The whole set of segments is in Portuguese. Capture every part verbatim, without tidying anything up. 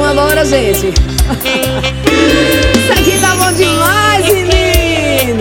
cama, bora, gente. Isso aqui tá bom demais, menino.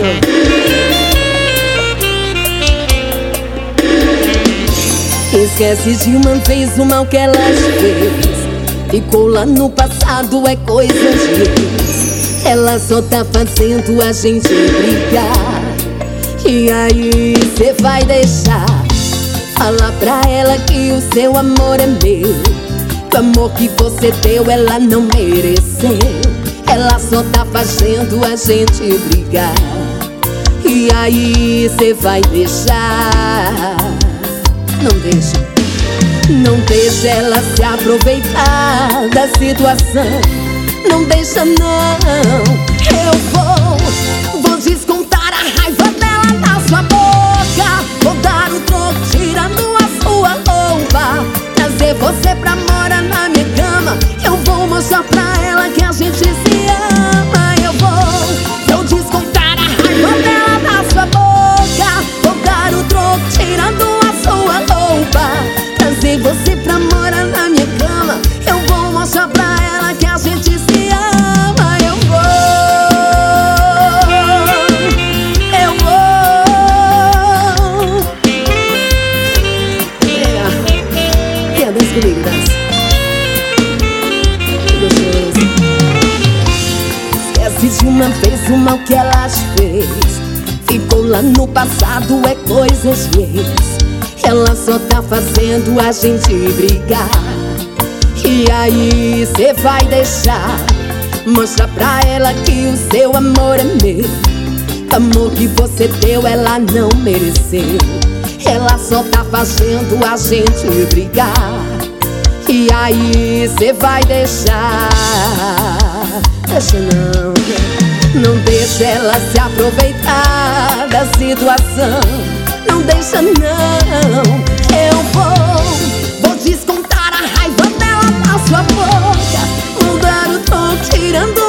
Esquece de uma vez o mal que ela fez. Ficou lá no passado, é coisa de ex. Ela só tá fazendo a gente brigar. E aí, cê vai deixar? Fala pra ela que o seu amor é meu. O amor que você deu, ela não mereceu. Ela só tá fazendo a gente brigar. E aí, cê vai deixar? Não deixa. Não deixa ela se aproveitar da situação. Não deixa não. Eu vou, vou descontar a raiva dela na sua boca. Vou dar o troco tirando a sua roupa. Trazer você pra morar na minha cama. Eu vou mostrar pra ela que a gente se ama. Eu vou, vou descontar a raiva dela na sua boca. Vou dar o troco tirando a sua roupa. Trazer você pra morar na minha cama. Eu vou mostrar pra ela que a gente se ama. Eu vou, eu vou. Yeah. Yeah, dança comigo, dança. Que gostoso. Esquece de uma vez o mal que ela fez. Ficou lá no passado, é coisa de ex. Ela só tá fazendo a gente brigar. E aí, cê vai deixar? Mostra pra ela que o seu amor é meu. O amor que você deu, ela não mereceu. Ela só tá fazendo a gente brigar. E aí, cê vai deixar? Deixa não. Não deixa ela se aproveitar da situação. Não deixa não. Eu vou, vou descontar a raiva dela na sua boca. Vou dar o tom tirando